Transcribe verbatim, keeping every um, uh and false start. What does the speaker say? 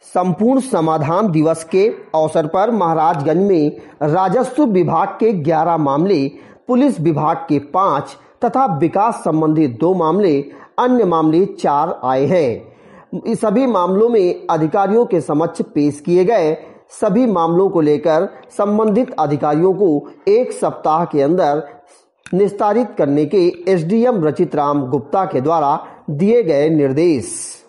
संपूर्ण समाधान दिवस के अवसर पर महाराजगंज में राजस्व विभाग के ग्यारह मामले, पुलिस विभाग के पाँच तथा विकास संबंधी दो मामले, अन्य मामले चार आए हैं। इस सभी मामलों में अधिकारियों के समक्ष पेश किए गए। सभी मामलों को लेकर संबंधित अधिकारियों को एक सप्ताह के अंदर निस्तारित करने के एसडीएम रचित राम गुप्ता के द्वारा दिए गए निर्देश।